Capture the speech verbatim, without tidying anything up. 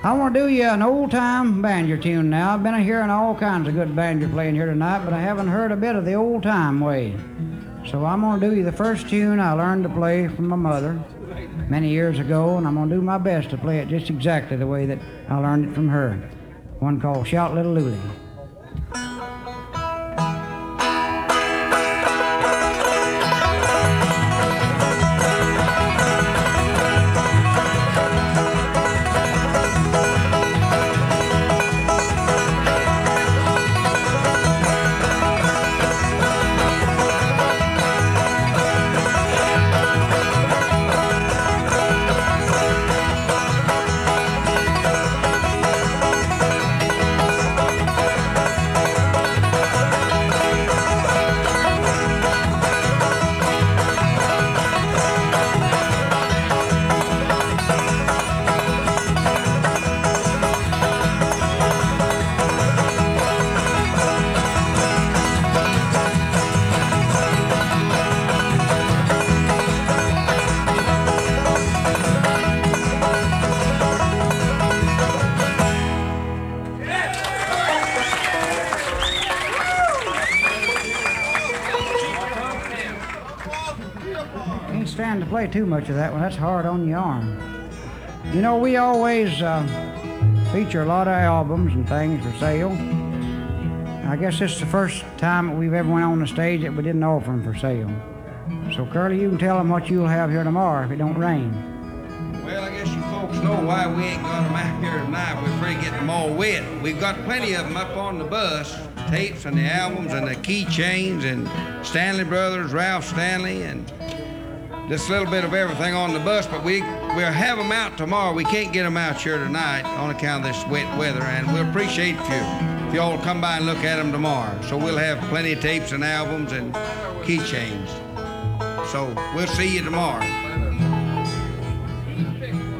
I want to do you an old-time banjo tune now. I've been hearing all kinds of good banjo playing here tonight, but I haven't heard a bit of the old-time way. So I'm going to do you the first tune I learned to play from my mother many years ago, and I'm going to do my best to play it just exactly the way that I learned it from her. One called Shout Little Luley. To play too much of that one. That's hard on your arm. You know, we always uh, feature a lot of albums and things for sale. I guess this is the first time that we've ever went on the stage that we didn't offer them for sale. So, Curly, you can tell them what you'll have here tomorrow if it don't rain. Well, I guess you folks know why we ain't got them out here tonight. We're afraid of getting them all wet. We've got plenty of them up on the bus, tapes and the albums and the keychains and Stanley Brothers, Ralph Stanley, and just a little bit of everything on the bus, but we, we'll have them out tomorrow. We can't get them out here tonight on account of this wet weather, and we'll appreciate if you, if you all come by and look at them tomorrow. So we'll have plenty of tapes and albums and keychains. So we'll see you tomorrow.